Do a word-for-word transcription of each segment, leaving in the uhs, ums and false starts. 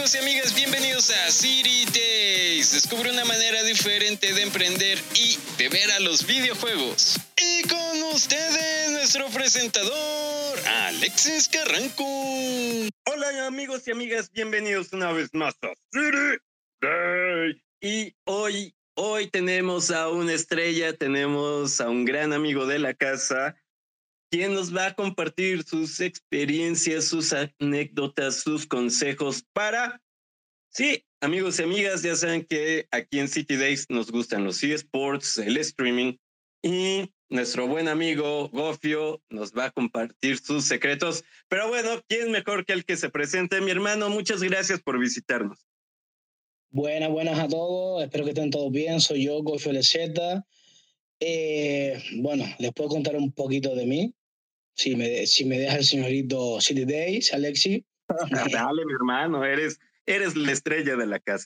amigos y amigas? Bienvenidos a City Days. Descubre una manera diferente de emprender y de ver a los videojuegos. Y con ustedes, nuestro presentador, Alexis Carranco. Hola amigos y amigas, bienvenidos una vez más a City Day. Y hoy, hoy tenemos a una estrella, tenemos a un gran amigo de la casa, quien nos va a compartir sus experiencias, sus anécdotas, sus consejos para... Sí, amigos y amigas, ya saben que aquí en City Days nos gustan los eSports, el streaming, y nuestro buen amigo Gofio nos va a compartir sus secretos. Pero bueno, ¿quién mejor que el que se presente? Mi hermano, muchas gracias por visitarnos. Buenas, buenas a todos, espero que estén todos bien, soy yo, Gofio L Z. Eh, bueno, les puedo contar un poquito de mí, si me, si me deja el señorito City Days, Alexi. Dale, mi hermano, eres, eres la estrella de la casa.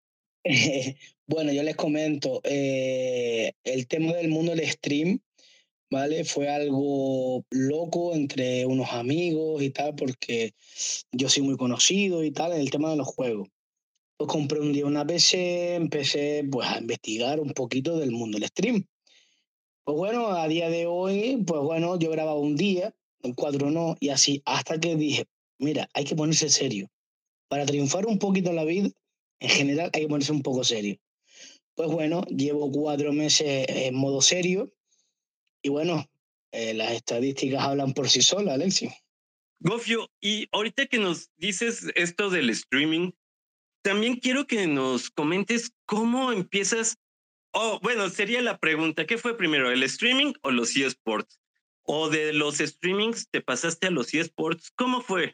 Bueno, yo les comento, eh, el tema del mundo del stream, ¿vale? Fue algo loco entre unos amigos y tal, porque yo soy muy conocido y tal en el tema de los juegos. Pues compré un día una P C, empecé pues a investigar un poquito del mundo del stream. Pues bueno, a día de hoy, pues bueno, yo grababa un día, en cuatro no, y así, hasta que dije, mira, hay que ponerse serio. Para triunfar un poquito en la vida, en general, hay que ponerse un poco serio. Pues bueno, llevo cuatro meses en modo serio, y bueno, eh, las estadísticas hablan por sí solas, Alexi. Gofio, y ahorita que nos dices esto del streaming, también quiero que nos comentes cómo empiezas. Oh, bueno, sería la pregunta, ¿qué fue primero, el streaming o los eSports? ¿O de los streamings te pasaste a los eSports? ¿Cómo fue?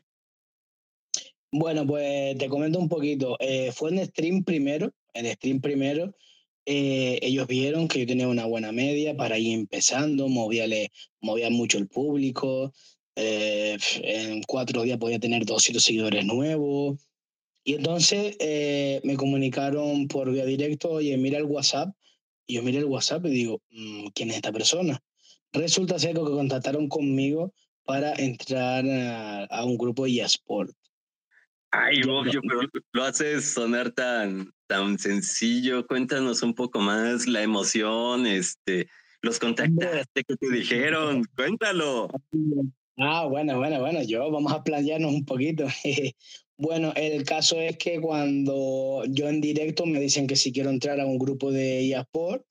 Bueno, pues te comento un poquito. Eh, fue en stream primero, en stream primero. Eh, ellos vieron que yo tenía una buena media para ir empezando, movía, movía mucho el público. Eh, en cuatro días podía tener doscientos seguidores nuevos. Y entonces eh, me comunicaron por vía directo, oye, mira el WhatsApp. Y yo miré el WhatsApp y digo, mm, ¿quién es esta persona? Resulta ser que contactaron conmigo para entrar a, a un grupo de eSport. Ay, Gofio, pero lo haces sonar tan, tan sencillo. Cuéntanos un poco más la emoción, este, los contactaste, ¿qué te dijeron? Cuéntalo. Ah, bueno, bueno, bueno, yo vamos a plantearnos un poquito. Bueno, el caso es que cuando yo en directo me dicen que si quiero entrar a un grupo de eSport,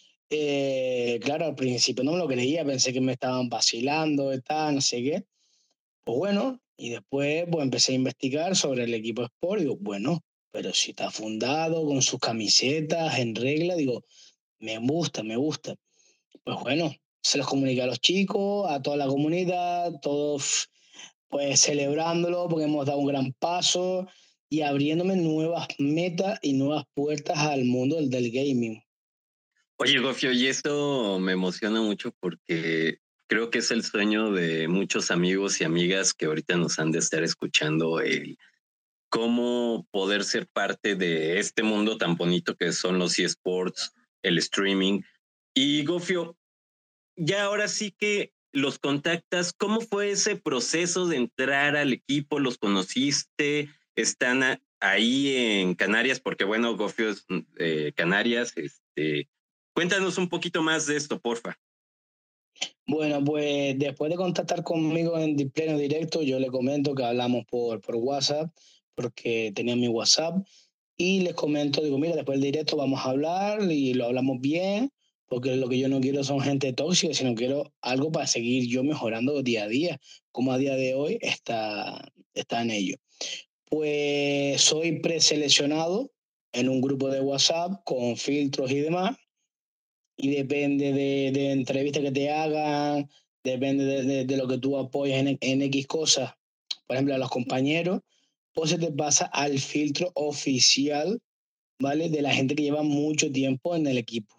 eh, claro, al principio no me lo creía, pensé que me estaban vacilando y tal, no sé qué. Pues bueno, y después pues empecé a investigar sobre el equipo Sport y digo, bueno, pero si está fundado con sus camisetas en regla, digo, me gusta, me gusta. Pues bueno, se los comuniqué a los chicos, a toda la comunidad, todos pues celebrándolo porque hemos dado un gran paso y abriéndome nuevas metas y nuevas puertas al mundo del, del gaming. Oye, Gofio, y esto me emociona mucho porque creo que es el sueño de muchos amigos y amigas que ahorita nos han de estar escuchando, el cómo poder ser parte de este mundo tan bonito que son los eSports, el streaming. Y Gofio, ya ahora sí que los contactas, ¿cómo fue ese proceso de entrar al equipo? ¿Los conociste? ¿Están a, ahí en Canarias? Porque bueno, Gofio es eh, Canarias. Este, cuéntanos un poquito más de esto, porfa. Bueno, pues después de contactar conmigo en pleno directo, yo le comento que hablamos por, por WhatsApp, porque tenía mi WhatsApp, y les comento, digo, mira, después del directo vamos a hablar y lo hablamos bien, porque lo que yo no quiero son gente tóxica, sino quiero algo para seguir yo mejorando día a día, como a día de hoy está, está en ello. Pues soy preseleccionado en un grupo de WhatsApp con filtros y demás, y depende de, de entrevistas que te hagan, depende de, de, de lo que tú apoyes en, en X cosas, por ejemplo, a los compañeros, pues se te pasa al filtro oficial, ¿vale? De la gente que lleva mucho tiempo en el equipo.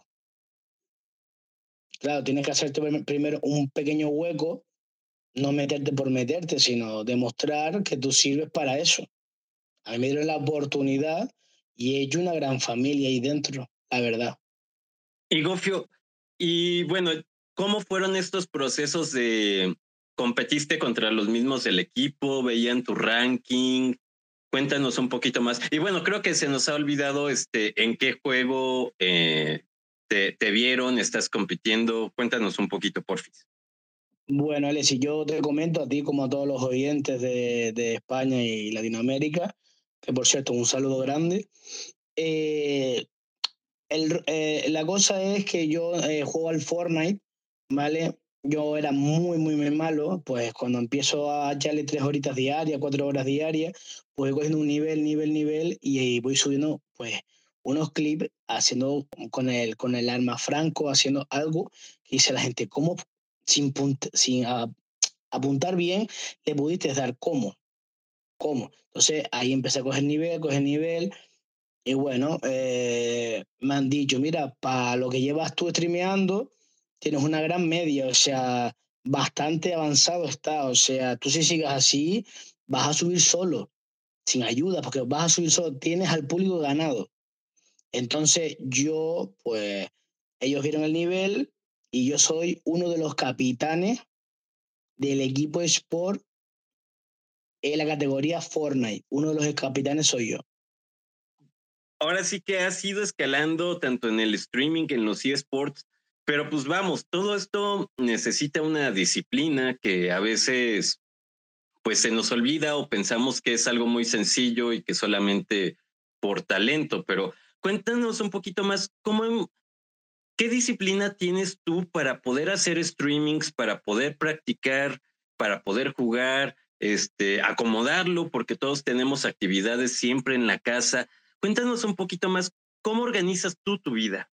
Claro, tienes que hacerte primero un pequeño hueco, no meterte por meterte, sino demostrar que tú sirves para eso. A mí me dieron la oportunidad y he hecho una gran familia ahí dentro, la verdad. Y Gofio, y bueno, ¿cómo fueron estos procesos de competiste contra los mismos del equipo? ¿Veían tu ranking? Cuéntanos un poquito más. Y bueno, creo que se nos ha olvidado este, en qué juego eh, te, te vieron, estás compitiendo. Cuéntanos un poquito, porfis. Bueno, Ale, si yo te comento a ti como a todos los oyentes de, de España y Latinoamérica, que por cierto, un saludo grande. Eh, el, eh, la cosa es que yo eh, juego al Fortnite, ¿vale? Yo era muy, muy, muy malo, pues cuando empiezo a echarle tres horitas diarias, cuatro horas diarias, pues voy cogiendo un nivel, nivel, nivel, y, y voy subiendo, pues, unos clips haciendo con el, con el arma franco, haciendo algo que dice la gente, ¿cómo sin, punt- sin ah, apuntar bien le pudiste dar? ¿Cómo? ¿Cómo? Entonces ahí empecé a coger nivel, coger nivel, y bueno, eh, me han dicho, mira, para lo que llevas tú streameando, tienes una gran media, o sea, bastante avanzado está, o sea, tú si sigas así, vas a subir solo, sin ayuda, porque vas a subir solo, tienes al público ganado. Entonces yo, pues, ellos vieron el nivel y yo soy uno de los capitanes del equipo Sport en la categoría Fortnite. Uno de los capitanes soy yo. Ahora sí que has ido escalando tanto en el streaming, en los eSports, pero pues vamos, todo esto necesita una disciplina que a veces pues se nos olvida o pensamos que es algo muy sencillo y que solamente por talento, pero cuéntanos un poquito más, ¿cómo, qué disciplina tienes tú para poder hacer streamings, para poder practicar, para poder jugar, este, acomodarlo, porque todos tenemos actividades siempre en la casa? Cuéntanos un poquito más, ¿cómo organizas tú tu vida?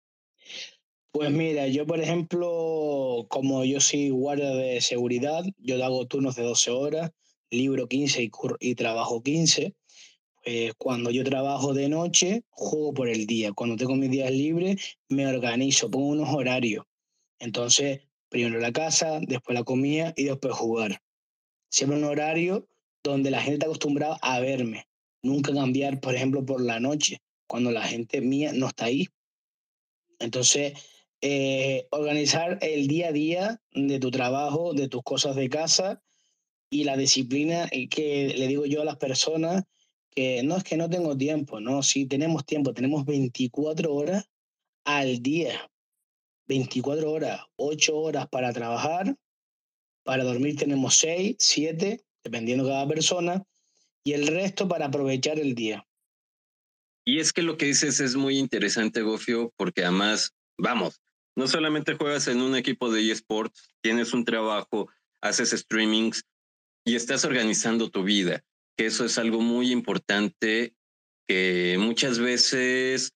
Pues mira, yo por ejemplo, como yo soy guardia de seguridad, yo hago turnos de doce horas, libro quince y, cur- y trabajo quince. Pues cuando yo trabajo de noche, juego por el día. Cuando tengo mis días libres, me organizo, pongo unos horarios. Entonces, primero la casa, después la comida y después jugar. Siempre un horario donde la gente está acostumbrada a verme. Nunca cambiar, por ejemplo, por la noche, cuando la gente mía no está ahí. Entonces, eh, organizar el día a día de tu trabajo, de tus cosas de casa y la disciplina que le digo yo a las personas que no es que no tengo tiempo, no, sí tenemos tiempo, tenemos veinticuatro horas al día, veinticuatro horas, ocho horas para trabajar, para dormir tenemos seis, siete, dependiendo de cada persona, y el resto para aprovechar el día. Y es que lo que dices es muy interesante, Gofio, porque además, vamos, no solamente juegas en un equipo de eSports, tienes un trabajo, haces streamings y estás organizando tu vida, que eso es algo muy importante que muchas veces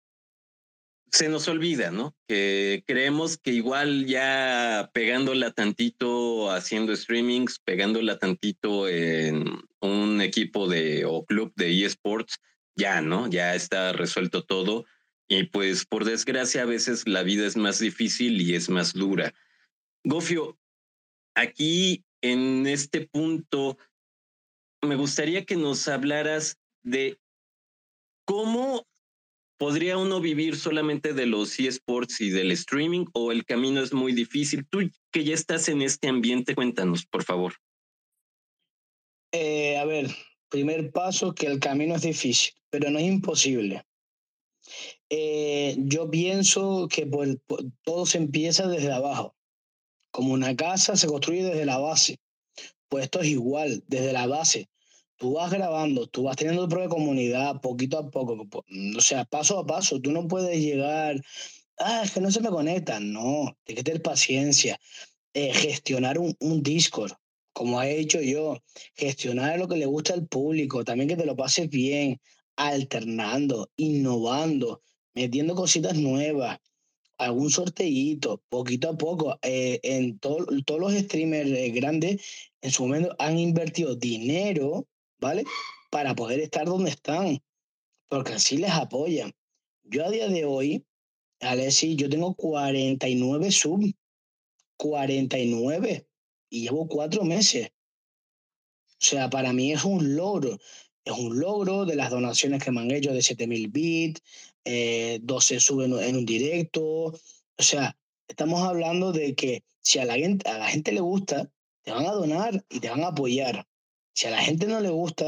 se nos olvida, ¿no? Que creemos que igual ya pegándola tantito haciendo streamings, pegándola tantito en un equipo de o club de eSports, ya, ¿no? Ya está resuelto todo. Y pues por desgracia a veces la vida es más difícil y es más dura. Gofio, aquí en este punto me gustaría que nos hablaras de cómo ¿podría uno vivir solamente de los eSports y del streaming o el camino es muy difícil? Tú que ya estás en este ambiente, cuéntanos, por favor. Eh, a ver, primer paso, que el camino es difícil, pero no es imposible. Eh, yo pienso que por- por- todo se empieza desde abajo. Como una casa se construye desde la base. Pues esto es igual, desde la base. Tú vas grabando, tú vas teniendo tu propia comunidad poquito a poco, po- o sea, paso a paso. Tú no puedes llegar, ah, es que no se me conecta. No, tienes que tener paciencia. Eh, gestionar un, un Discord, como he hecho yo, gestionar lo que le gusta al público, también que te lo pases bien, alternando, innovando, metiendo cositas nuevas, algún sorteíto, poquito a poco. Eh, en to- todos los streamers eh, grandes en su momento han invertido dinero, ¿vale? Para poder estar donde están, porque así les apoyan. Yo a día de hoy, Alessi, yo tengo cuarenta y nueve subs, cuarenta y nueve y llevo cuatro meses. O sea, para mí es un logro. Es un logro de las donaciones que me han hecho de siete mil bits, eh, doce suben en un directo. O sea, estamos hablando de que si a la gente, a la gente le gusta, te van a donar y te van a apoyar. Si a la gente no le gusta,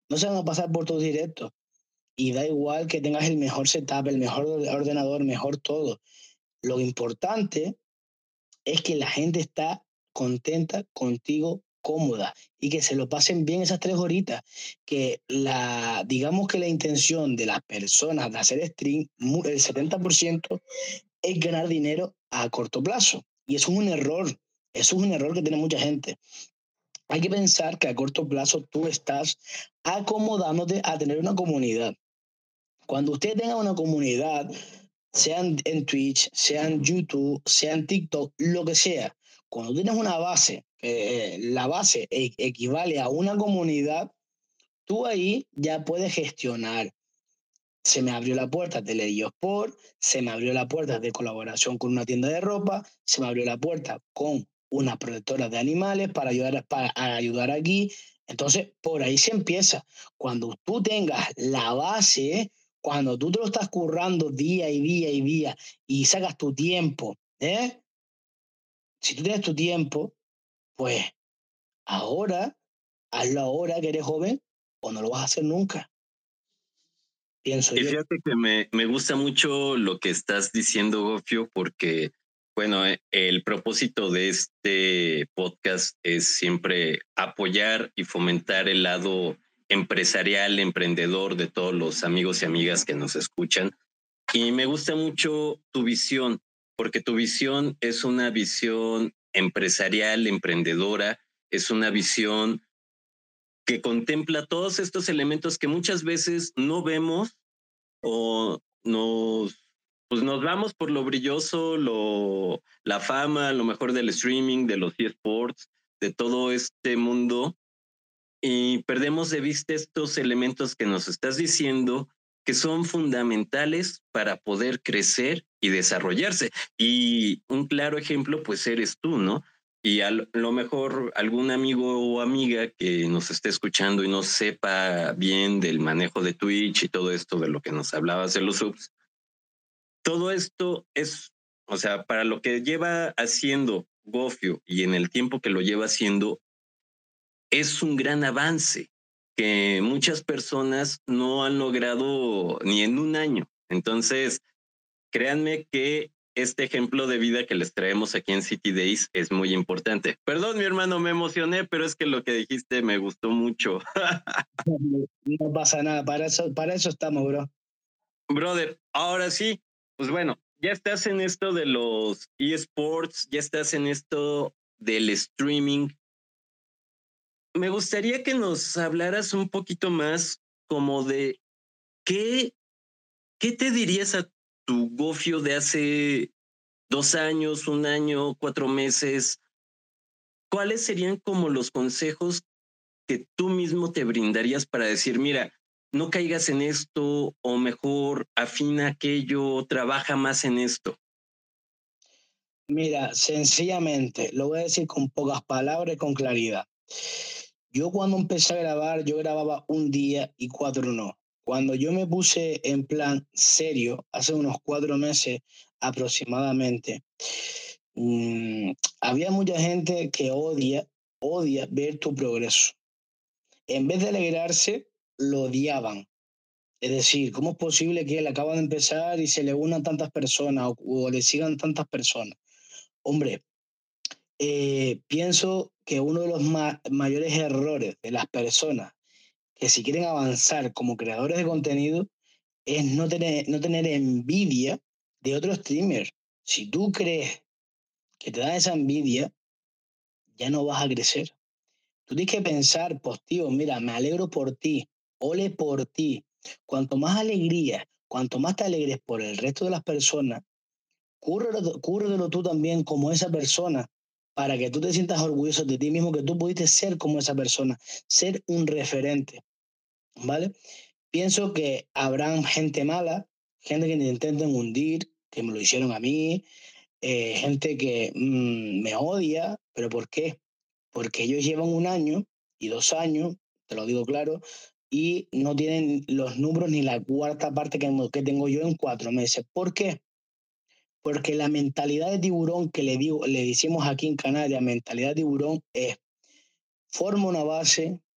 No se van a pasar por tus directos. Y da igual que tengas el mejor setup, el mejor ordenador, mejor todo. Lo importante es que la gente está contenta contigo, cómoda, y que se lo pasen bien esas tres horitas. Que la, digamos que la intención de las personas de hacer stream, el setenta por ciento es ganar dinero a corto plazo. Y eso es un error. Eso es un error que tiene mucha gente. Hay que pensar que a corto plazo tú estás acomodándote a tener una comunidad. Cuando usted tenga una comunidad, sea en Twitch, sea en YouTube, sea en TikTok, lo que sea, cuando tienes una base, eh, la base e- equivale a una comunidad, tú ahí ya puedes gestionar. Se me abrió la puerta de Lerio Sport, se me abrió la puerta de colaboración con una tienda de ropa, se me abrió la puerta con una protectora de animales para ayudar, para ayudar aquí. Entonces, por ahí se empieza. Cuando tú tengas la base, cuando tú te lo estás currando día y día y día y sacas tu tiempo, ¿eh? Si tú tienes tu tiempo, pues ahora, hazlo ahora que eres joven o no lo vas a hacer nunca, pienso Y yo. fíjate que me, me gusta mucho lo que estás diciendo, Gofio, porque, bueno, eh, el propósito de este podcast es siempre apoyar y fomentar el lado empresarial, emprendedor de todos los amigos y amigas que nos escuchan. Y me gusta mucho tu visión, porque tu visión es una visión empresarial, emprendedora, es una visión que contempla todos estos elementos que muchas veces no vemos o nos, pues nos vamos por lo brilloso, lo, la fama, lo mejor del streaming, de los eSports, de todo este mundo, y perdemos de vista estos elementos que nos estás diciendo que son fundamentales para poder crecer y desarrollarse. Y un claro ejemplo, pues eres tú, ¿no? Y a lo mejor algún amigo o amiga que nos esté escuchando y no sepa bien del manejo de Twitch y todo esto de lo que nos hablabas de los subs, todo esto es, o sea, para lo que lleva haciendo Gofio y en el tiempo que lo lleva haciendo, es un gran avance que muchas personas no han logrado ni en un año. Entonces, créanme que este ejemplo de vida que les traemos aquí en City Days es muy importante. Perdón, mi hermano, me emocioné, pero es que lo que dijiste me gustó mucho. No pasa nada, para eso, para eso estamos, bro. Brother, ahora sí, pues bueno, ya estás en esto de los eSports, ya estás en esto del streaming. Me gustaría que nos hablaras un poquito más como de qué, qué te dirías a tu Gofio de hace dos años, un año, cuatro meses. ¿Cuáles serían como los consejos que tú mismo te brindarías para decir, mira, no caigas en esto o mejor afina aquello, trabaja más en esto? Mira, sencillamente, lo voy a decir con pocas palabras y con claridad. Yo cuando empecé a grabar, yo grababa un día y cuatro no. Cuando yo me puse en plan serio, hace unos cuatro meses aproximadamente, mmm, había mucha gente que odia, odia ver tu progreso. En vez de alegrarse, lo odiaban. Es decir, ¿cómo es posible que él acaba de empezar y se le unan tantas personas o, o le sigan tantas personas? Hombre, eh, pienso que uno de los ma mayores errores de las personas que si quieren avanzar como creadores de contenido es no tener, no tener envidia de otros streamers. Si tú crees que te da esa envidia, ya no vas a crecer. Tú tienes que pensar, pues tío, mira, me alegro por ti, ole por ti. Cuanto más alegría, cuanto más te alegres por el resto de las personas, cúrrelo, cúrrelo tú también como esa persona para que tú te sientas orgulloso de ti mismo, que tú pudiste ser como esa persona, ser un referente, ¿vale? Pienso que habrán gente mala, gente que te intenten hundir, que me lo hicieron a mí, eh, gente que mmm, me odia, pero ¿por qué? Porque ellos llevan un año y dos años, te lo digo claro, y no tienen los números ni la cuarta parte que, que tengo yo en cuatro meses. ¿Por qué? Porque la mentalidad de tiburón que le digo, le decimos aquí en Canarias, mentalidad de tiburón es forma una base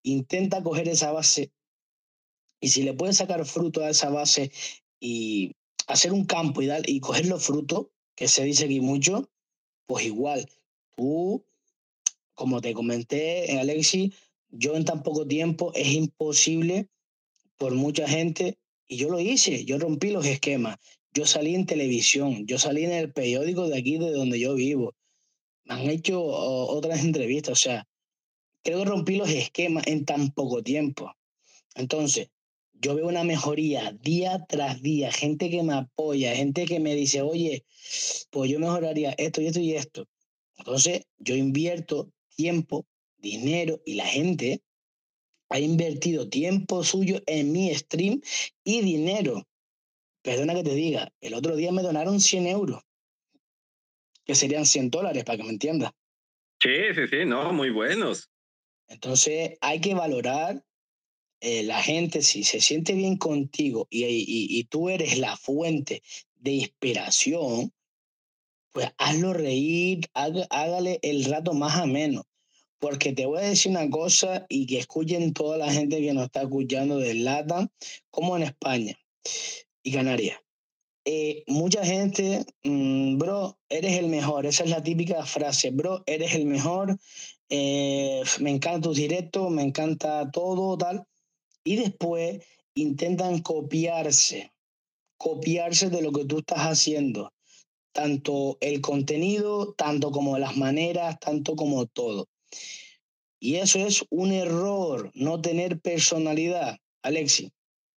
intenta coger esa base y si le puedes sacar fruto a esa base y hacer un campo y, dar, y coger los frutos, que se dice aquí mucho, pues igual, tú, como te comenté, Alexi, yo en tan poco tiempo es imposible por mucha gente, y yo lo hice, yo rompí los esquemas, yo salí en televisión, yo salí en el periódico de aquí, de donde yo vivo, me han hecho o, otras entrevistas, o sea, creo que rompí los esquemas en tan poco tiempo. Entonces, yo veo una mejoría día tras día, gente que me apoya, gente que me dice, oye, pues yo mejoraría esto y esto y esto. Entonces, yo invierto tiempo, dinero y la gente ha invertido tiempo suyo en mi stream y dinero. Perdona que te diga, el otro día me donaron cien euros, que serían cien dólares, para que me entiendas. Sí, sí, sí, no, muy buenos. Entonces, hay que valorar eh, la gente, si se siente bien contigo y, y, y tú eres la fuente de inspiración, pues hazlo reír, haga, hágale el rato más ameno. Porque te voy a decir una cosa y que escuchen toda la gente que nos está escuchando de LATAM, como en España y Canarias. Eh, mucha gente, mmm, bro, eres el mejor. Esa es la típica frase, bro, eres el mejor. Eh, me encanta tus directos, me encanta todo, tal. Y después intentan copiarse, copiarse de lo que tú estás haciendo, tanto el contenido, tanto como las maneras, tanto como todo. Y eso es un error, no tener personalidad, Alexi.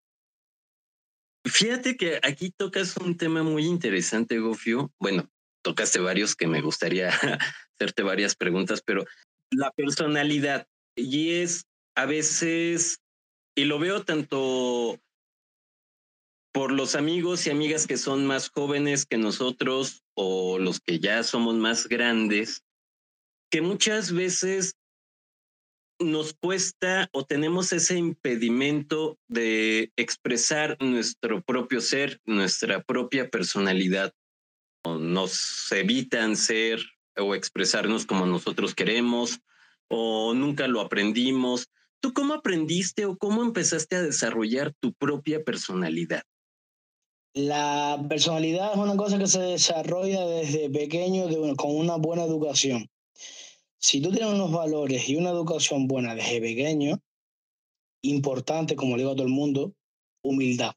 Fíjate que aquí tocas un tema muy interesante, Gofio. Bueno, tocaste varios que me gustaría hacerte varias preguntas, pero la personalidad, y es a veces, y lo veo tanto por los amigos y amigas que son más jóvenes que nosotros o los que ya somos más grandes, que muchas veces nos cuesta o tenemos ese impedimento de expresar nuestro propio ser, nuestra propia personalidad. O nos evitan ser o expresarnos como nosotros queremos o nunca lo aprendimos. ¿Tú cómo aprendiste o cómo empezaste a desarrollar tu propia personalidad? La personalidad es una cosa que se desarrolla desde pequeño de, con una buena educación. Si tú tienes unos valores y una educación buena desde pequeño, importante, como le digo a todo el mundo, humildad.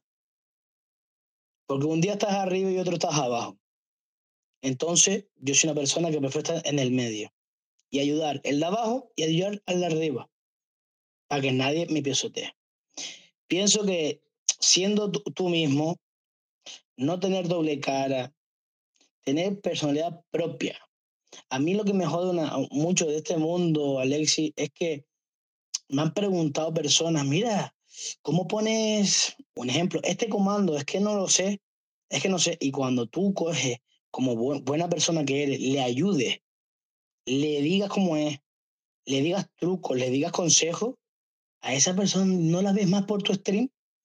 Porque un día estás arriba y otro estás abajo. Entonces, yo soy una persona que prefiere estar en el medio y ayudar el de abajo y ayudar al de arriba, para que nadie me pisotee. Pienso que siendo tú, tú mismo, no tener doble cara, tener personalidad propia. A mí lo que me jode una, mucho de este mundo, Alexi, es que me han preguntado personas, mira, ¿cómo pones un ejemplo? Este comando, es que no lo sé, es que no sé. Y cuando tú coges como bu buena persona que eres, le ayudes, le digas cómo es, le digas trucos, le digas consejos, a esa persona no la ves más por tu stream.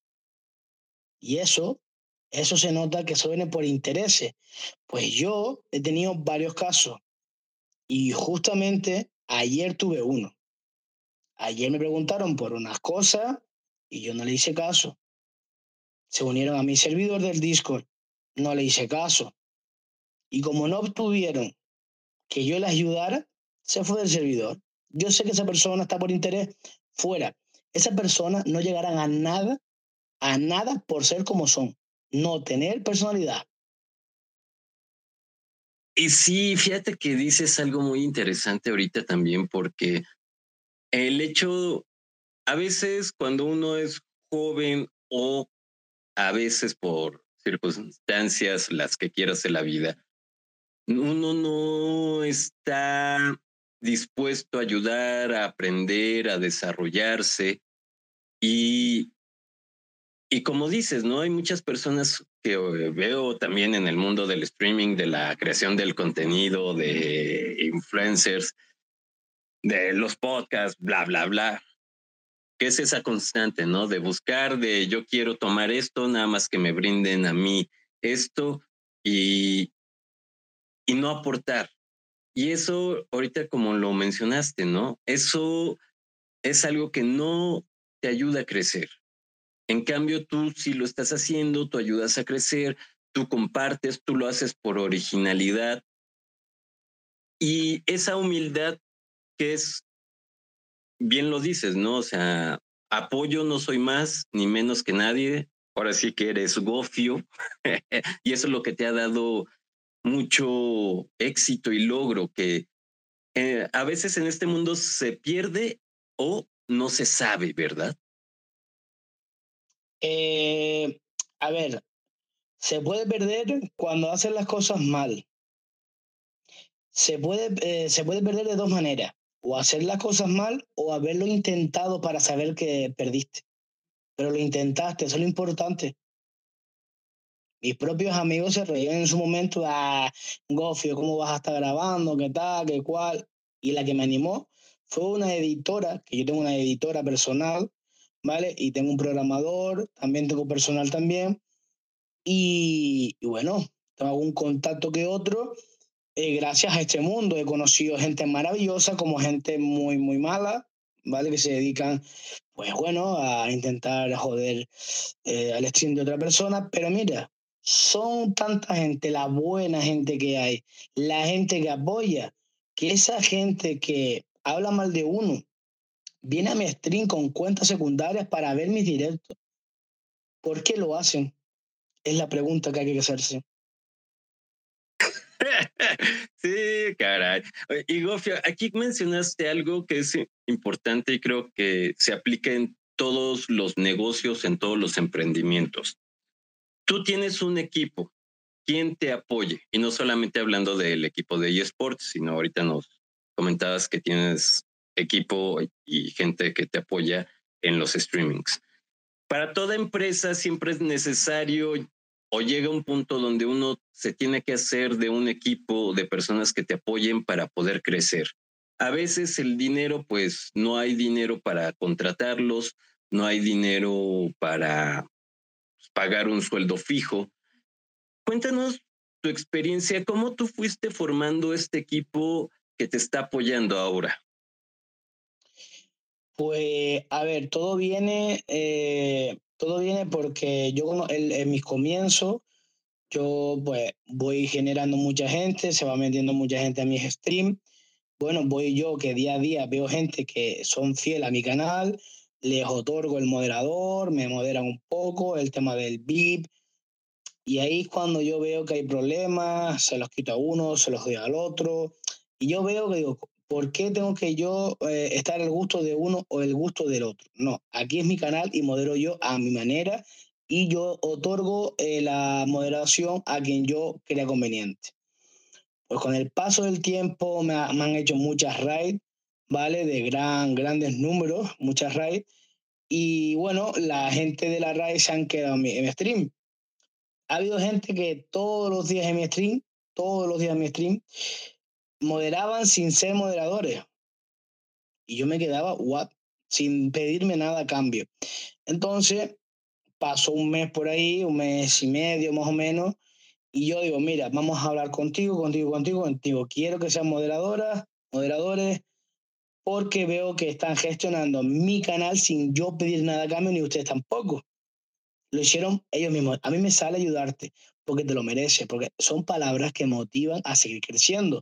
Y eso, eso se nota que eso viene por intereses. Pues yo he tenido varios casos y justamente ayer tuve uno. Ayer me preguntaron por unas cosas y yo no le hice caso. Se unieron a mi servidor del Discord, no le hice caso. Y como no obtuvieron que yo les ayudara, se fue del servidor. Yo sé que esa persona está por interés fuera. Esa persona no llegarán a nada, a nada por ser como son. No tener personalidad. Y sí, fíjate que dices algo muy interesante ahorita también, porque el hecho, a veces cuando uno es joven o a veces por circunstancias, las que quieras de la vida, uno no está dispuesto a ayudar, a aprender, a desarrollarse. Y, y como dices, ¿no? Hay muchas personas que eh, veo también en el mundo del streaming, de la creación del contenido, de influencers, de los podcasts, bla, bla, bla, que es esa constante, ¿no? De buscar, de yo quiero tomar esto, nada más que me brinden a mí esto y, y no aportar. Y eso, ahorita como lo mencionaste, ¿no? Eso es algo que no te ayuda a crecer. En cambio, tú si lo estás haciendo, tú ayudas a crecer, tú compartes, tú lo haces por originalidad. Y esa humildad que es, bien lo dices, ¿no? O sea, apoyo, no soy más ni menos que nadie. Ahora sí que eres gofio. Y eso es lo que te ha dado mucho éxito y logro, que eh, a veces en este mundo se pierde o no se sabe, ¿verdad? Eh, a ver, se puede perder cuando haces las cosas mal. Se puede, eh, se puede perder de dos maneras. O hacer las cosas mal o haberlo intentado para saber que perdiste. Pero lo intentaste, eso es lo importante. Mis propios amigos se reían en su momento, ah, Gofio, ¿cómo vas a estar grabando? ¿Qué tal? ¿Qué cual? Y la que me animó fue una editora, que yo tengo una editora personal, ¿vale? Y tengo un programador, también tengo personal también. Y, y bueno, tengo algún contacto que otro. Eh, gracias a este mundo he conocido gente maravillosa como gente muy, muy mala, ¿vale? Que se dedican, pues bueno, a intentar joder eh, al stream de otra persona. Pero mira, son tanta gente, la buena gente que hay, la gente que apoya, que esa gente que habla mal de uno viene a mi stream con cuentas secundarias para ver mis directos. ¿Por qué lo hacen? Es la pregunta que hay que hacerse. Sí, caray. Y Gofio, aquí mencionaste algo que es importante y creo que se aplica en todos los negocios, en todos los emprendimientos. Tú tienes un equipo, ¿quién te apoye? Y no solamente hablando del equipo de eSports, sino ahorita nos comentabas que tienes equipo y gente que te apoya en los streamings. Para toda empresa siempre es necesario o llega un punto donde uno se tiene que hacer de un equipo de personas que te apoyen para poder crecer. A veces el dinero, pues no hay dinero para contratarlos, no hay dinero para pagar un sueldo fijo. Cuéntanos tu experiencia, cómo tú fuiste formando este equipo que te está apoyando ahora. Pues, a ver, todo viene, eh, todo viene porque yo como en, en mis comienzos, yo pues voy generando mucha gente, se va metiendo mucha gente a mis streams. Bueno, voy yo que día a día veo gente que son fieles a mi canal, les otorgo el moderador, me moderan un poco, el tema del V I P, y ahí es cuando yo veo que hay problemas, se los quito a uno, se los doy al otro. Y yo veo que digo, ¿por qué tengo que yo eh, estar al gusto de uno o el gusto del otro? No, aquí es mi canal y modero yo a mi manera y yo otorgo eh, la moderación a quien yo crea conveniente. Pues con el paso del tiempo me, ha- me han hecho muchas raids, ¿vale? De gran, grandes números, muchas raids. Y bueno, la gente de la raid se han quedado en mi, en mi stream. Ha habido gente que todos los días en mi stream, todos los días en mi stream, moderaban sin ser moderadores. Y yo me quedaba, what? Sin pedirme nada a cambio. Entonces, pasó un mes por ahí, un mes y medio más o menos, y yo digo, mira, vamos a hablar contigo, contigo, contigo, contigo. Quiero que sean moderadoras, moderadores, porque veo que están gestionando mi canal sin yo pedir nada a cambio, ni ustedes tampoco. Lo hicieron ellos mismos. A mí me sale ayudarte porque te lo mereces, porque son palabras que motivan a seguir creciendo.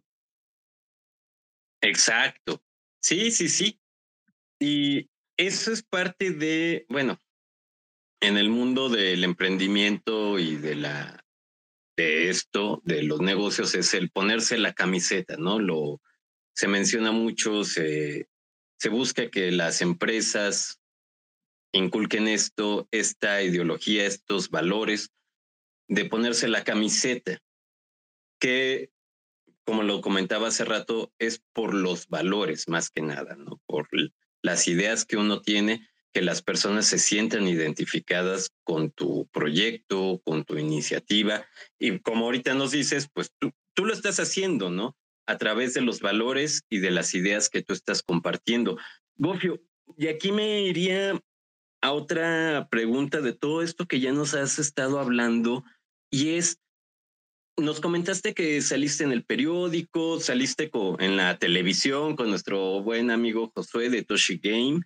Exacto. Sí, sí, sí. Y eso es parte de, bueno, en el mundo del emprendimiento y de la de esto, de los negocios, es el ponerse la camiseta, ¿no? Lo se menciona mucho, se, se busca que las empresas inculquen esto, esta ideología, estos valores de ponerse la camiseta, que como lo comentaba hace rato, es por los valores más que nada, ¿no? Por las ideas que uno tiene, que las personas se sientan identificadas con tu proyecto, con tu iniciativa. Y como ahorita nos dices, pues tú, tú lo estás haciendo, ¿no? A través de los valores y de las ideas que tú estás compartiendo. Gofio, y aquí me iría a otra pregunta de todo esto que ya nos has estado hablando, y es, nos comentaste que saliste en el periódico, saliste co- en la televisión con nuestro buen amigo Josué de Toshi Game.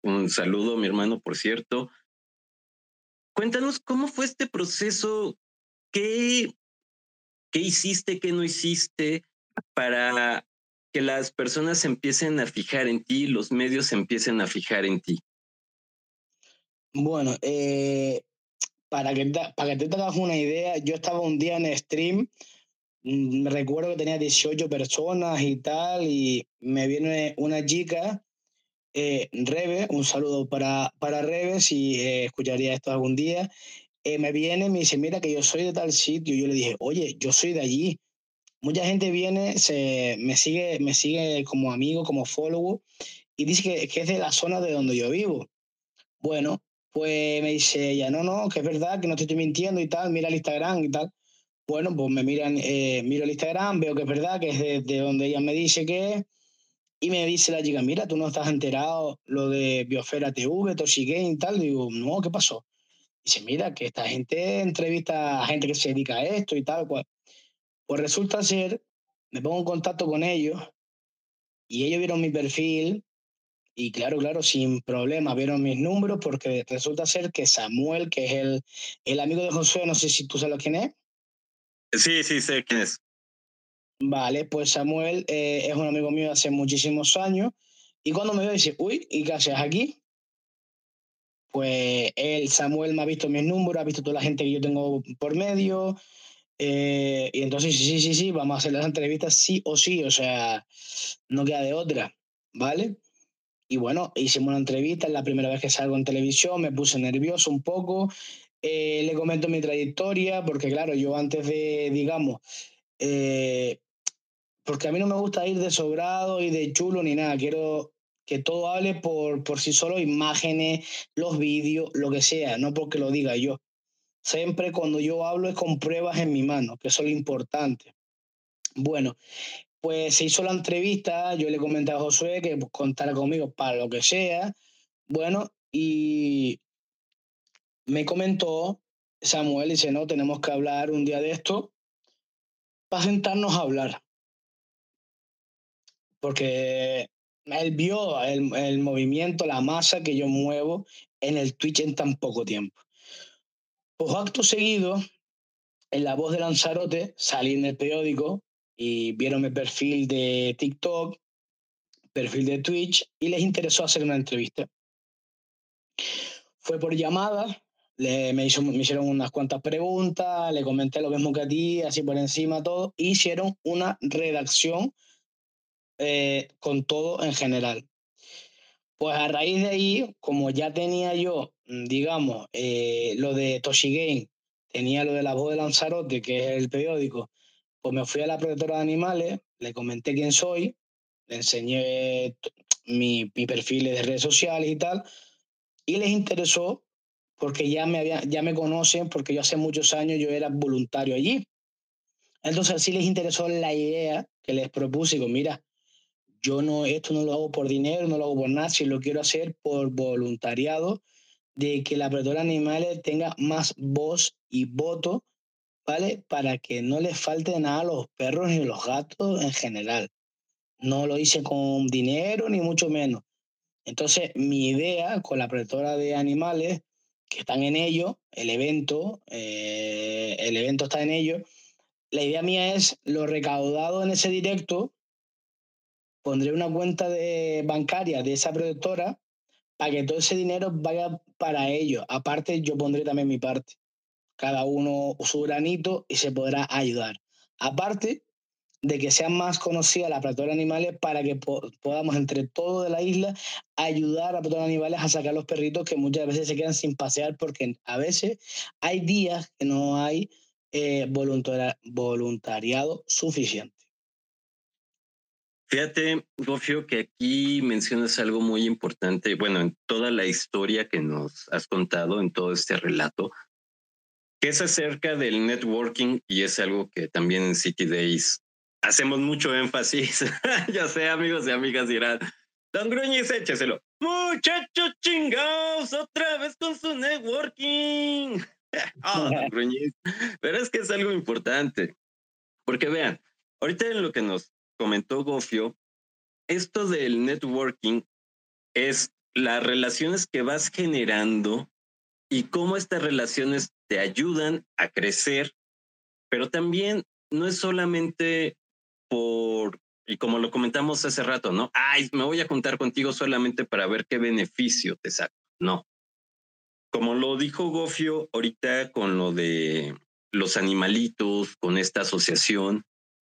Un saludo, mi hermano, por cierto. Cuéntanos cómo fue este proceso, qué, qué hiciste, qué no hiciste para que las personas se empiecen a fijar en ti, los medios se empiecen a fijar en ti. Bueno, eh, para que, te, para que te hagas una idea, yo estaba un día en stream, mm, me recuerdo que tenía dieciocho personas y tal, y me viene una chica, eh, Rebe, un saludo para, para Rebe, si eh, escucharía esto algún día, eh, me viene y me dice, mira que yo soy de tal sitio. Yo le dije, oye, yo soy de allí. Mucha gente viene, se, me, sigue, me sigue como amigo, como follower, y dice que, que es de la zona de donde yo vivo. Bueno, pues me dice ella, no, no, que es verdad, que no te estoy mintiendo y tal, mira el Instagram y tal. Bueno, pues me miran, eh, miro el Instagram, veo que es verdad, que es de, de donde ella me dice que es, y me dice la chica, mira, tú no estás enterado lo de Biosfera T V, Toshigame y tal. Digo, no, ¿qué pasó? Dice, mira, que esta gente entrevista a gente que se dedica a esto y tal. Pues, pues resulta ser, me pongo en contacto con ellos y ellos vieron mi perfil y claro, claro, sin problema, vieron mis números porque resulta ser que Samuel, que es el, el amigo de Josué, no sé si tú sabes quién es. Sí, sí, sé quién es. Vale, pues Samuel eh, es un amigo mío hace muchísimos años y cuando me ve dice, uy, ¿y qué haces aquí? Pues él, Samuel, me ha visto mis números, ha visto toda la gente que yo tengo por medio, eh, y entonces sí, sí, sí, sí, vamos a hacer las entrevistas sí o sí, o sea, no queda de otra, ¿vale? Y bueno, hicimos una entrevista, es la primera vez que salgo en televisión, me puse nervioso un poco, eh, le comento mi trayectoria, porque claro, yo antes de, digamos, eh, porque a mí no me gusta ir de sobrado y de chulo ni nada, quiero que todo hable por, por sí solo, imágenes, los vídeos, lo que sea, no porque lo diga yo. Siempre cuando yo hablo es con pruebas en mi mano, que eso es lo importante. Bueno, pues se hizo la entrevista, yo le comenté a Josué que pues, contara conmigo para lo que sea. Bueno, y me comentó Samuel, dice, no, tenemos que hablar un día de esto para sentarnos a hablar, porque él vio el, el movimiento, la masa que yo muevo en el Twitch en tan poco tiempo. Pues acto seguido, en La Voz de Lanzarote, salí en el periódico y vieron mi perfil de TikTok, perfil de Twitch y les interesó hacer una entrevista. Fue por llamada, le, me, hizo, me hicieron unas cuantas preguntas, le comenté lo mismo que a ti, así por encima todo, e hicieron una redacción eh, con todo en general. Pues a raíz de ahí, como ya tenía yo, digamos, eh, lo de Toshigame, tenía lo de La Voz de Lanzarote, que es el periódico, pues me fui a la protectora de animales, le comenté quién soy, le enseñé mi, mi perfil de redes sociales y tal, y les interesó porque ya me, había, ya me conocen, porque yo hace muchos años yo era voluntario allí. Entonces sí les interesó la idea que les propuse, y digo, mira, yo no, esto no lo hago por dinero, no lo hago por nada, si lo quiero hacer por voluntariado, de que la protectora de animales tenga más voz y voto, ¿vale? Para que no les falte nada a los perros ni a los gatos en general. No lo hice con dinero ni mucho menos. Entonces, mi idea con la protectora de animales, que están en ello, el evento, eh, el evento está en ello, la idea mía es lo recaudado en ese directo, pondré una cuenta de, bancaria de esa protectora para que todo ese dinero vaya para ellos. Aparte, yo pondré también mi parte. Cada uno su granito y se podrá ayudar. Aparte de que sean más conocidas las protectoras de animales para que po podamos entre todos de la isla ayudar a protectoras de animales a sacar los perritos que muchas veces se quedan sin pasear porque a veces hay días que no hay eh, voluntari voluntariado suficiente. Fíjate, Gofio, que aquí mencionas algo muy importante. Bueno, en toda la historia que nos has contado, en todo este relato, que es acerca del networking y es algo que también en City Days hacemos mucho énfasis. Ya sé, amigos y amigas dirán, Don Gruñis, écheselo. Muchachos chingados, otra vez con su networking. Oh, Don Gruñis. Pero es que es algo importante. Porque vean, ahorita en lo que nos comentó Gofio, esto del networking es las relaciones que vas generando y cómo estas relaciones te ayudan a crecer, pero también no es solamente por, y como lo comentamos hace rato, ¿no? Ay, me voy a juntar contigo solamente para ver qué beneficio te saco. No. Como lo dijo Gofio ahorita con lo de los animalitos, con esta asociación,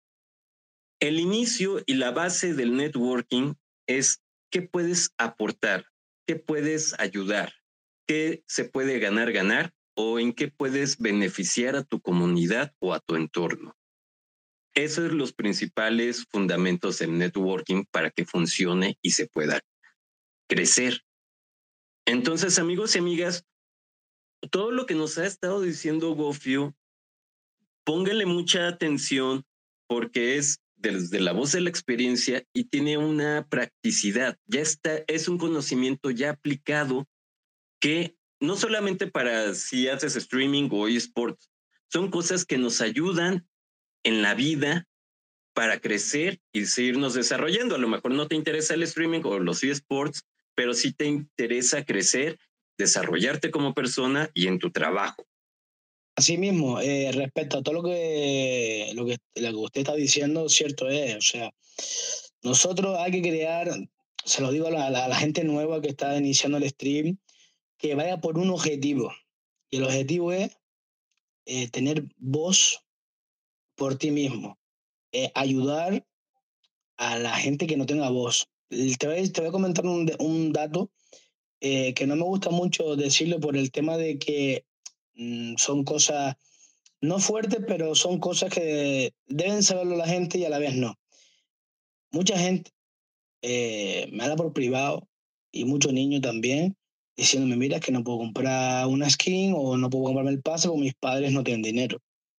el inicio y la base del networking es qué puedes aportar, qué puedes ayudar, qué se puede ganar, ganar o en qué puedes beneficiar a tu comunidad o a tu entorno. Esos son los principales fundamentos del networking para que funcione y se pueda crecer. Entonces, amigos y amigas, todo lo que nos ha estado diciendo Gofio, pónganle mucha atención porque es desde la voz de la experiencia y tiene una practicidad. Ya está, es un conocimiento ya aplicado que no solamente para si haces streaming o esports, son cosas que nos ayudan en la vida para crecer y seguirnos desarrollando. A lo mejor no te interesa el streaming o los esports, pero sí te interesa crecer, desarrollarte como persona y en tu trabajo. Asimismo, eh, respecto a todo lo que, lo que lo que usted está diciendo, cierto es. O sea, nosotros hay que crear, se lo digo a la, a la gente nueva que está iniciando el stream, que vaya por un objetivo. Y el objetivo es eh, tener voz por ti mismo, eh, ayudar a la gente que no tenga voz. Te voy, te voy a comentar un, un dato eh, que no me gusta mucho decirlo por el tema de que mm, son cosas no fuertes, pero son cosas que deben saberlo la gente y a la vez no. Mucha gente eh, me habla por privado y muchos niños también diciéndome, mira, que no puedo comprar una skin o no puedo comprarme el pase porque mis padres no tienen dinero.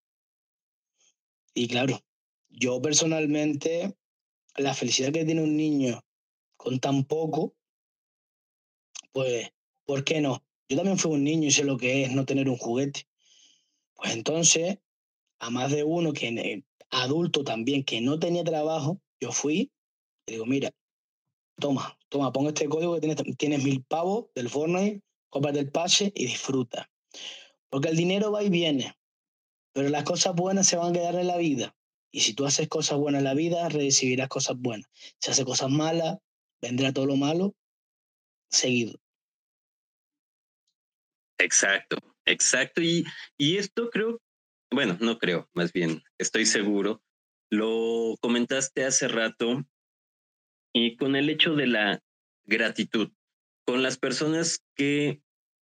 Y claro, yo personalmente, la felicidad que tiene un niño con tan poco, pues, ¿por qué no? Yo también fui un niño y sé lo que es no tener un juguete. Pues entonces, a más de uno que eh, adulto también que no tenía trabajo, yo fui y digo, mira, toma, toma, pon este código que tienes, tienes mil pavos del Fortnite, cómprate el pase y disfruta. Porque el dinero va y viene, pero las cosas buenas se van a quedar en la vida. Y si tú haces cosas buenas en la vida, recibirás cosas buenas. Si haces cosas malas, vendrá todo lo malo seguido. Exacto, exacto. Y, y esto creo, bueno, no creo, más bien estoy seguro, lo comentaste hace rato y con el hecho de la gratitud, con las personas que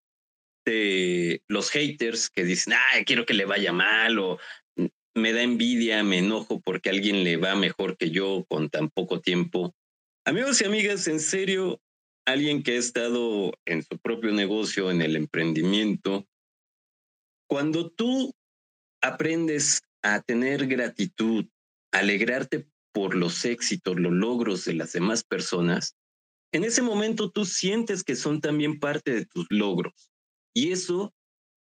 te, los haters que dicen, ah, quiero que le vaya mal o me da envidia, me enojo porque a alguien le va mejor que yo con tan poco tiempo. Amigos y amigas, en serio, alguien que ha estado en su propio negocio, en el emprendimiento, cuando tú aprendes a tener gratitud, alegrarte por los éxitos, los logros de las demás personas, en ese momento tú sientes que son también parte de tus logros. Y eso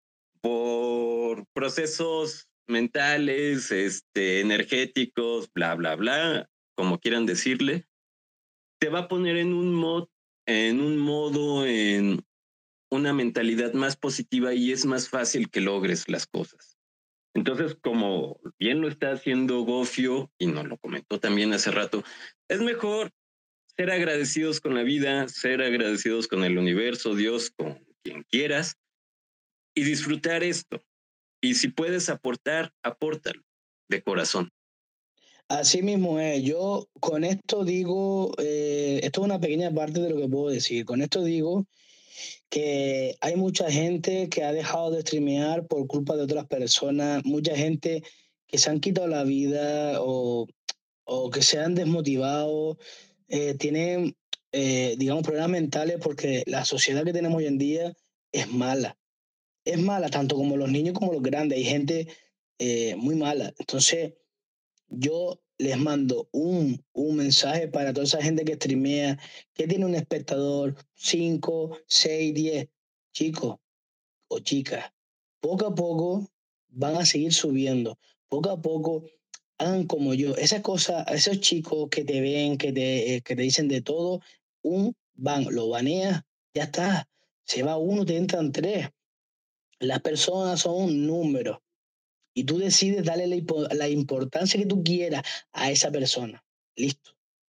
por procesos mentales, este, energéticos, bla, bla, bla, como quieran decirle, te va a poner en un mod, en un modo, en una mentalidad más positiva y es más fácil que logres las cosas. Entonces, como bien lo está haciendo Gofio, y nos lo comentó también hace rato, es mejor ser agradecidos con la vida, ser agradecidos con el universo, Dios, con quien quieras, y disfrutar esto. Y si puedes aportar, apórtalo de corazón. Así mismo es. Yo con esto digo, eh, esto es una pequeña parte de lo que puedo decir. Con esto digo que hay mucha gente que ha dejado de streamear por culpa de otras personas, mucha gente que se han quitado la vida o, o que se han desmotivado, eh, tienen, eh, digamos, problemas mentales porque la sociedad que tenemos hoy en día es mala. Es mala tanto como los niños como los grandes. Hay gente eh, muy mala. Entonces, yo les mando un, un mensaje para toda esa gente que streamea, que tiene un espectador, cinco, seis, diez chicos o chicas. Poco a poco van a seguir subiendo. Poco a poco hagan como yo. Esas cosas, esos chicos que te ven, que te, eh, que te dicen de todo, un van, lo baneas Ya está. Se va uno, te entran tres. Las personas son un número. Y tú decides darle la, impo- la importancia que tú quieras a esa persona. Listo.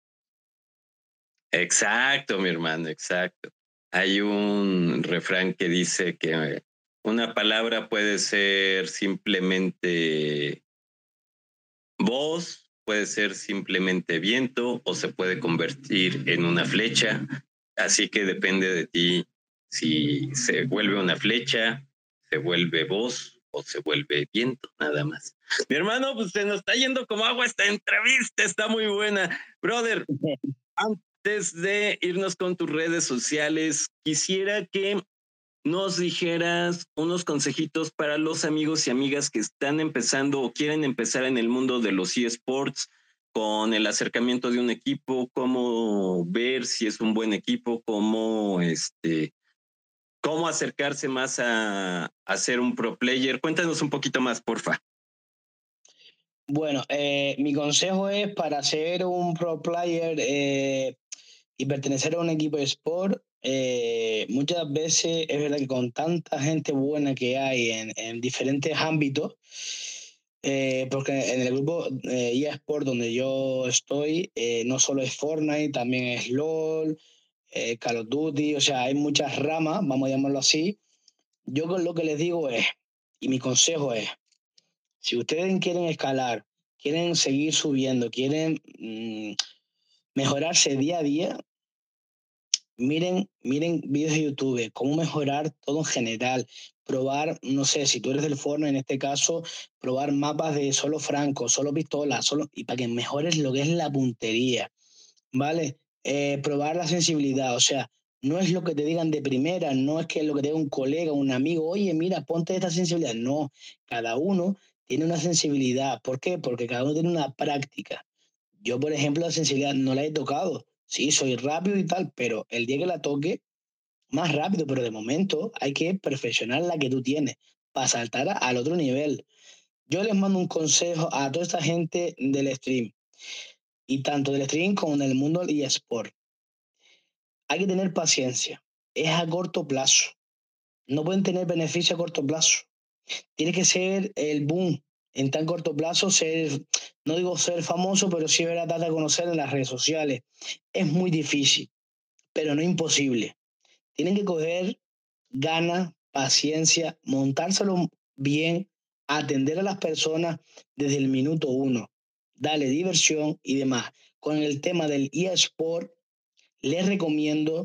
Exacto, mi hermano, exacto. Hay un refrán que dice que una palabra puede ser simplemente voz, puede ser simplemente viento o se puede convertir en una flecha. Así que depende de ti si se vuelve una flecha, se vuelve voz o se vuelve viento, nada más. Mi hermano, pues se nos está yendo como agua esta entrevista, está muy buena. Brother, antes de irnos con tus redes sociales, quisiera que nos dijeras unos consejitos para los amigos y amigas que están empezando o quieren empezar en el mundo de los eSports con el acercamiento de un equipo, cómo ver si es un buen equipo, cómo este, cómo acercarse más a, a ser un pro player. Cuéntanos un poquito más, porfa. Bueno, eh, mi consejo es para ser un pro player eh, y pertenecer a un equipo de sport. Eh, muchas veces es verdad que con tanta gente buena que hay en, en diferentes ámbitos, eh, porque en el grupo eh, eSport donde yo estoy, eh, no solo es Fortnite, también es LOL, eh, Call of Duty, o sea, hay muchas ramas, vamos a llamarlo así. Yo con lo que les digo es, y mi consejo es, si ustedes quieren escalar, quieren seguir subiendo, quieren mm, mejorarse día a día, miren, miren videos de YouTube, cómo mejorar todo en general, probar, no sé, si tú eres del Fortnite en este caso, probar mapas de solo franco, solo pistola, solo, y para que mejores lo que es la puntería, ¿vale? Eh, probar la sensibilidad, o sea, no es lo que te digan de primera, no es que lo que te diga un colega, un amigo, oye, mira, ponte esta sensibilidad, no, cada uno tiene una sensibilidad, ¿por qué? Porque cada uno tiene una práctica. Yo, por ejemplo, la sensibilidad no la he tocado. Sí, soy rápido y tal, pero el día que la toque, más rápido, pero de momento hay que perfeccionar la que tú tienes para saltar a- al otro nivel. Yo les mando un consejo a toda esta gente del stream, y tanto del stream como del mundo del eSport. Hay que tener paciencia. Es a corto plazo. No pueden tener beneficio a corto plazo. Tiene que ser el boom en tan corto plazo, ser, no digo ser famoso, pero sí ver a dar a conocer en las redes sociales. Es muy difícil, pero no imposible. Tienen que coger ganas, paciencia, montárselo bien, atender a las personas desde el minuto uno, darle diversión y demás. Con el tema del eSport, les recomiendo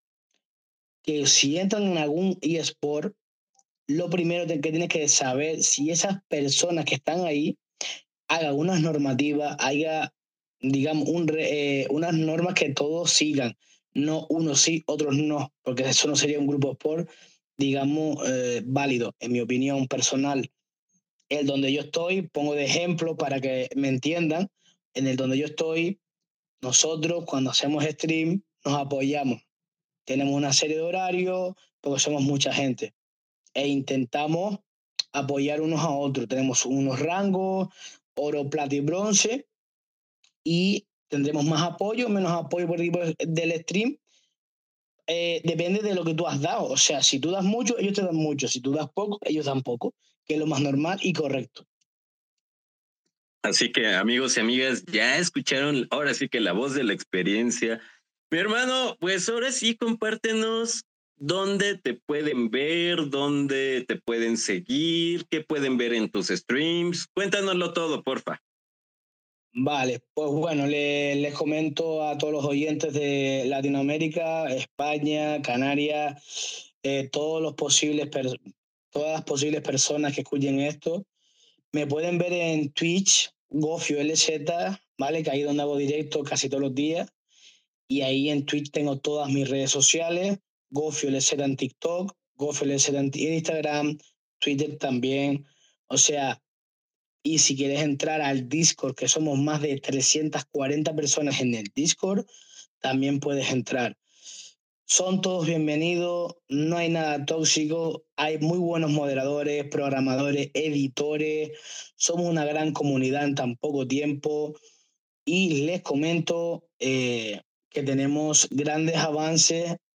que si entran en algún eSport, lo primero que tienes que saber si esas personas que están ahí hagan unas normativas, haya, digamos, un, eh, unas normas que todos sigan, no unos sí, otros no, porque eso no sería un grupo sport, digamos, eh, válido, en mi opinión personal. El donde yo estoy, pongo de ejemplo para que me entiendan, en el donde yo estoy, nosotros cuando hacemos stream nos apoyamos. Tenemos una serie de horarios porque somos mucha gente e intentamos apoyar unos a otros. Tenemos unos rangos, oro, plata y bronce, y tendremos más apoyo, menos apoyo por el tipo del stream. Eh, depende de lo que tú has dado. O sea, si tú das mucho, ellos te dan mucho. Si tú das poco, ellos dan poco, que es lo más normal y correcto. Así que amigos y amigas, ya escucharon ahora sí que la voz de la experiencia. Mi hermano, pues ahora sí compártenos dónde te pueden ver, dónde te pueden seguir, qué pueden ver en tus streams. Cuéntanoslo todo, porfa. Vale, pues bueno, le, les comento a todos los oyentes de Latinoamérica, España, Canarias, eh, todos los posibles todas las posibles personas que escuchen esto. Me pueden ver en Twitch, Gofio L Z, ¿vale? Que ahí es donde hago directo casi todos los días. Y ahí en Twitch tengo todas mis redes sociales, Gofio L Z en TikTok, Gofio L Z en Instagram, Twitter también. O sea, y si quieres entrar al Discord, que somos más de trescientas cuarenta personas en el Discord, también puedes entrar. Son todos bienvenidos, no hay nada tóxico, hay muy buenos moderadores, programadores, editores, somos una gran comunidad en tan poco tiempo, y les comento eh, que tenemos grandes avances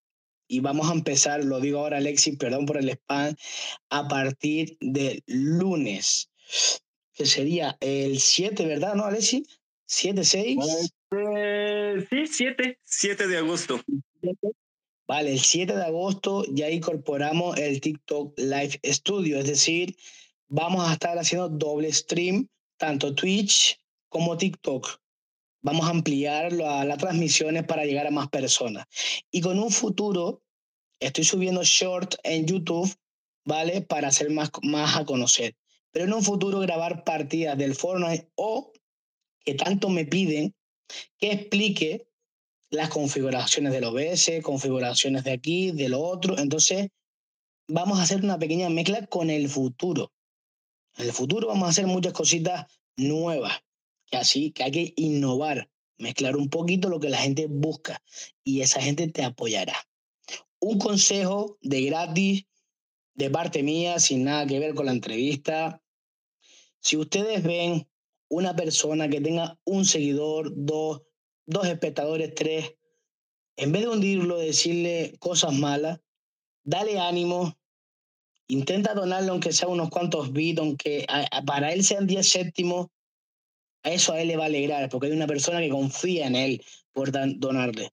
y vamos a empezar, lo digo ahora Alexis, perdón por el spam, a partir del lunes, que sería el siete, ¿verdad? ¿No, Alexis? ¿siete, seis? Eh, sí, siete, siete de agosto. Vale, el siete de agosto ya incorporamos el TikTok Live Studio, es decir, vamos a estar haciendo doble stream, tanto Twitch como TikTok. Vamos a ampliar la, las transmisiones para llegar a más personas. Y con un futuro, estoy subiendo short en YouTube, ¿vale? Para hacer más, más a conocer. Pero en un futuro grabar partidas del Fortnite o que tanto me piden que explique las configuraciones del O B S, configuraciones de aquí, de lo otro. Entonces, vamos a hacer una pequeña mezcla con el futuro. En el futuro vamos a hacer muchas cositas nuevas, que así que hay que innovar, mezclar un poquito lo que la gente busca y esa gente te apoyará. Un consejo de gratis de parte mía, sin nada que ver con la entrevista. Si ustedes ven una persona que tenga un seguidor, dos, dos espectadores, tres, en vez de hundirlo, decirle cosas malas, dale ánimo, intenta donarle aunque sea unos cuantos bits, aunque a, a, para él sean diez céntimos, a eso a él le va a alegrar, porque hay una persona que confía en él por dan, donarle.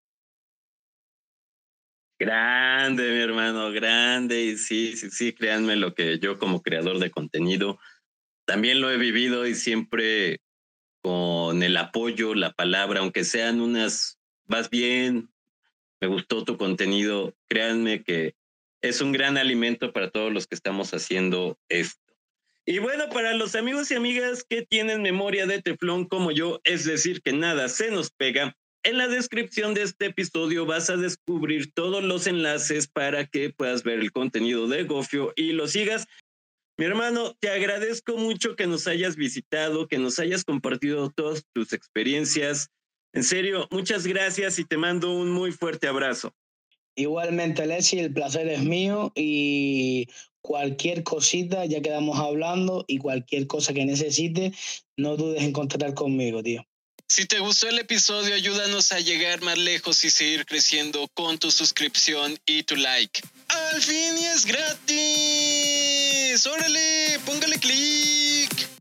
Grande, mi hermano, grande. Y sí, sí, sí, créanme lo que yo como creador de contenido también lo he vivido y siempre con el apoyo, la palabra, aunque sean unas, vas bien, me gustó tu contenido, créanme que es un gran alimento para todos los que estamos haciendo esto. Y bueno, para los amigos y amigas que tienen memoria de teflón como yo, es decir, que nada se nos pega, en la descripción de este episodio vas a descubrir todos los enlaces para que puedas ver el contenido de Gofio y lo sigas. Mi hermano, te agradezco mucho que nos hayas visitado, que nos hayas compartido todas tus experiencias. En serio, muchas gracias y te mando un muy fuerte abrazo. Igualmente, Alessi, el placer es mío y cualquier cosita, ya quedamos hablando, y cualquier cosa que necesites, no dudes en contactar conmigo, tío. Si te gustó el episodio, ayúdanos a llegar más lejos y seguir creciendo con tu suscripción y tu like. ¡Al fin y es gratis! ¡Órale! ¡Póngale clic!